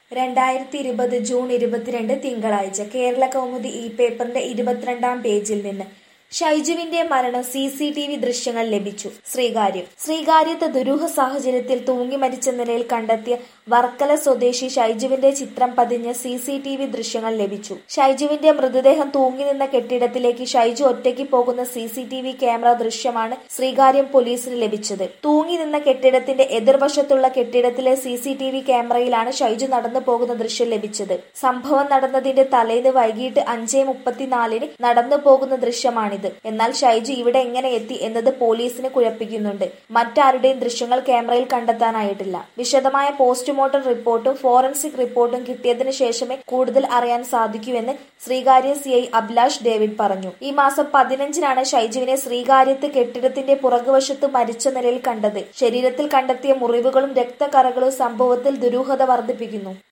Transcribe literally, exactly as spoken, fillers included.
രണ്ടായിരത്തി ഇരുപത് ജൂൺ ഇരുപത്തിരണ്ട് തിങ്കളാഴ്ച കേരള കൗമുദി ഈ പേപ്പറിന്റെ ഇരുപത്തിരണ്ടാം പേജിൽ നിന്ന് ഷൈജുവിന്റെ മരണം സി സി ടി വി ദൃശ്യങ്ങൾ ലഭിച്ചു. ശ്രീകാര്യം ശ്രീകാര്യത്ത് ദുരൂഹ സാഹചര്യത്തിൽ തൂങ്ങി മരിച്ച നിലയിൽ കണ്ടെത്തിയ വർക്കല സ്വദേശി ഷൈജുവിന്റെ ചിത്രം പതിഞ്ഞ സി സി ടി വി ദൃശ്യങ്ങൾ ലഭിച്ചു. ഷൈജുവിന്റെ മൃതദേഹം തൂങ്ങി നിന്ന കെട്ടിടത്തിലേക്ക് ഷൈജു ഒറ്റയ്ക്ക് പോകുന്ന C C T V camera ദൃശ്യമാണ് ശ്രീകാര്യം പോലീസിന് ലഭിച്ചത്. തൂങ്ങി നിന്ന കെട്ടിടത്തിന്റെ എതിർവശത്തുള്ള കെട്ടിടത്തിലെ സി സി ടി വി ക്യാമറയിലാണ് ഷൈജു നടന്നു പോകുന്ന ദൃശ്യം ലഭിച്ചത്. സംഭവം നടന്നതിന്റെ തലേന്ന് വൈകിട്ട് അഞ്ചേ മുപ്പത്തിനാലിന് നടന്നു പോകുന്ന ദൃശ്യമാണ്. എന്നാൽ ഷൈജു ഇവിടെ എങ്ങനെ എത്തി എന്നത് പോലീസിന് കുഴപ്പിക്കുന്നുണ്ട്. മറ്റാരുടെയും ദൃശ്യങ്ങൾ ക്യാമറയിൽ കണ്ടെത്താനായിട്ടില്ല. വിശദമായ പോസ്റ്റ്മോർട്ടം റിപ്പോർട്ടും ഫോറൻസിക് റിപ്പോർട്ടും കിട്ടിയതിനു ശേഷമേ കൂടുതൽ അറിയാൻ സാധിക്കൂവെന്ന് Sreekaryam C I Abhilash David പറഞ്ഞു. ഈ മാസം പതിനഞ്ചിനാണ് ഷൈജുവിനെ ശ്രീകാര്യത്ത് കെട്ടിടത്തിന്റെ പുറകുവശത്ത് മരിച്ച നിലയിൽ കണ്ടത്. ശരീരത്തിൽ കണ്ടെത്തിയ മുറിവുകളും രക്തക്കറകളും സംഭവത്തിൽ ദുരൂഹത വർദ്ധിപ്പിക്കുന്നു.